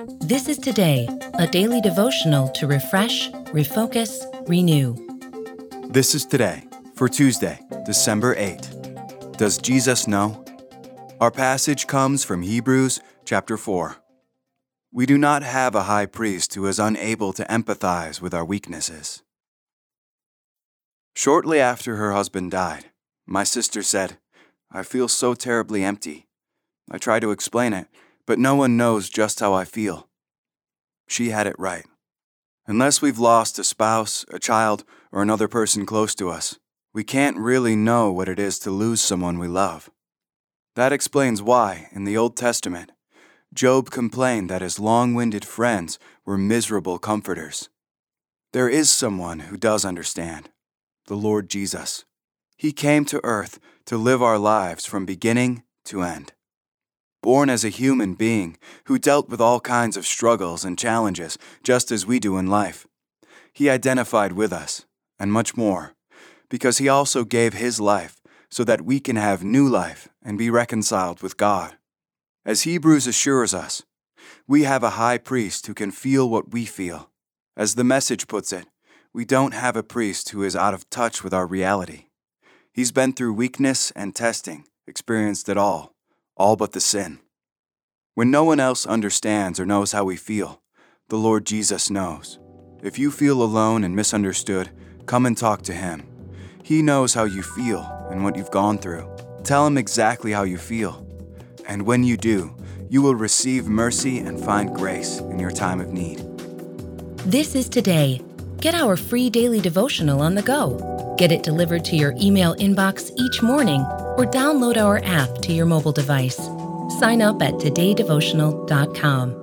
This is Today, a daily devotional to refresh, refocus, renew. This is Today for Tuesday, December 8. Does Jesus know? Our passage comes from Hebrews chapter 4. We do not have a high priest who is unable to empathize with our weaknesses. Shortly after her husband died, my sister said, "I feel so terribly empty." I tried to explain it, but no one knows just how I feel. She had it right. Unless we've lost a spouse, a child, or another person close to us, we can't really know what it is to lose someone we love. That explains why, in the Old Testament, Job complained that his long-winded friends were miserable comforters. There is someone who does understand, the Lord Jesus. He came to earth to live our lives from beginning to end. Born as a human being who dealt with all kinds of struggles and challenges just as we do in life, he identified with us, and much more, because he also gave his life so that we can have new life and be reconciled with God. As Hebrews assures us, we have a high priest who can feel what we feel. As the message puts it, we don't have a priest who is out of touch with our reality. He's been through weakness and testing, experienced it all but the sin. When no one else understands or knows how we feel, the Lord Jesus knows. If you feel alone and misunderstood, come and talk to him. He knows how you feel and what you've gone through. Tell him exactly how you feel. And when you do, you will receive mercy and find grace in your time of need. This is Today. Get our free daily devotional on the go. Get it delivered to your email inbox each morning or download our app to your mobile device. Sign up at todaydevotional.com.